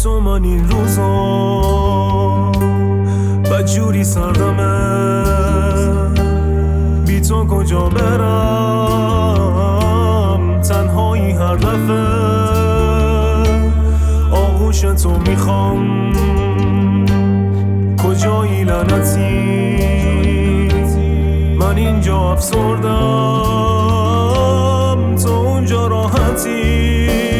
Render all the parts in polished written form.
تو من این روزا بدجوری سردمه، بی تو کجا برم، تنهایی هر دفعه آغوش تو میخوام. کجایی لعنتی من اینجا افسردم، تو اونجا راحتی.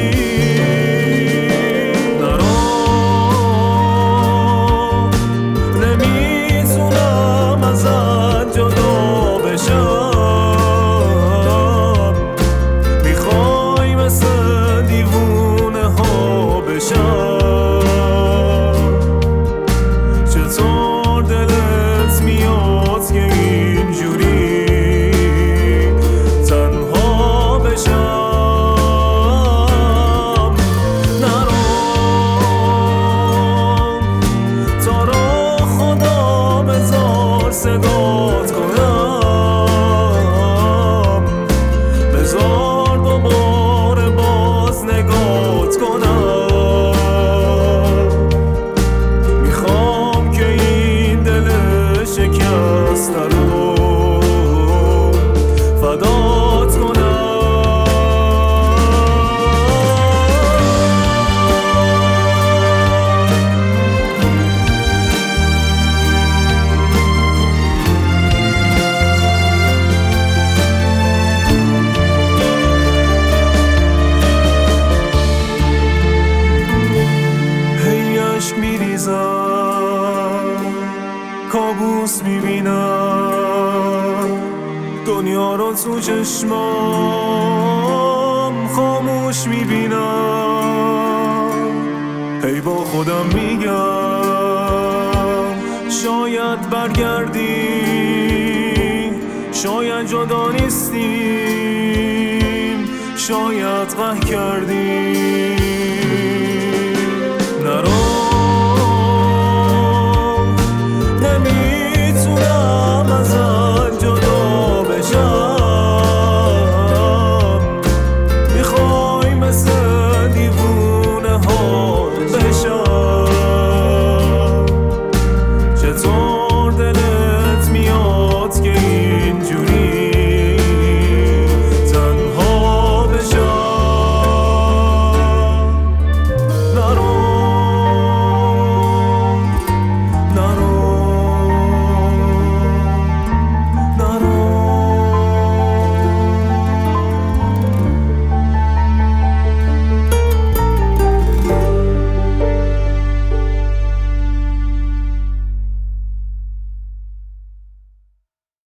نمیتونم ازت جدا بشم، میخوای مثل دیوونه ها بشم. چطور دلت میاد که اینجوری تنها بشم؟ نرو تا رو خدا بذار صدات کنم، بذار دوباره باز نگات کنم. میخوام که این دل شکسته رو فدات کنم. کابوس میبینم دنیا رو تو چشمام خاموش میبینم. هی با خودم میگم شاید برگردی، شاید جدا نیستیم، شاید قهر کردیم.